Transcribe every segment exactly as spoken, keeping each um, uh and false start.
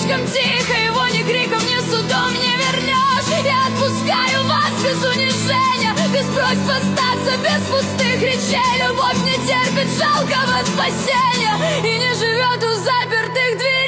слишком тихо, его ни криком, ни судом не вернешь. Я отпускаю вас без унижения, без просьб остаться, без пустых речей. Любовь не терпит жалкого спасения и не живет у запертых дверей.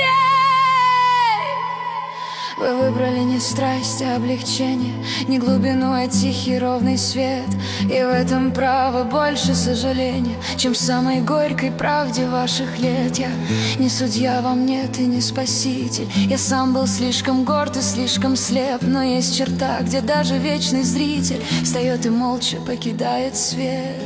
Вы выбрали не страсть, а облегчение, не глубину, а тихий ровный свет. И в этом право больше сожаления, чем в самой горькой правде ваших лет. Я не судья, вам нет и не спаситель. Я сам был слишком горд и слишком слеп, но есть черта, где даже вечный зритель встает и молча покидает свет.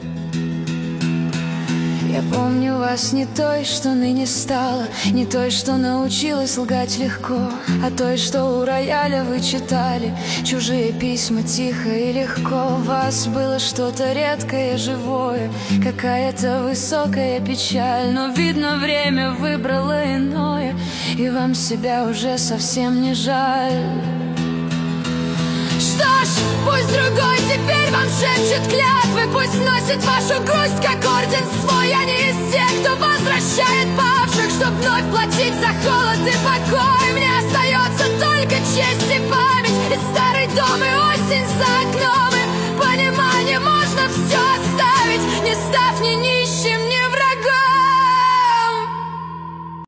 Я помню вас не той, что ныне стала, не той, что научилась лгать легко, а той, что у рояля вы читали чужие письма тихо и легко. В вас было что-то редкое, живое, какая-то высокая печаль, но, видно, время выбрало иное, и вам себя уже совсем не жаль. Что ж, пусть другой теперь вам шепчет клятвы, пусть носит вашу грусть, как орден свой. Я не из тех, кто возвращает павших, чтоб вновь платить за холод и покой. Мне остается только честь и память, и старый дом, и осень за окном.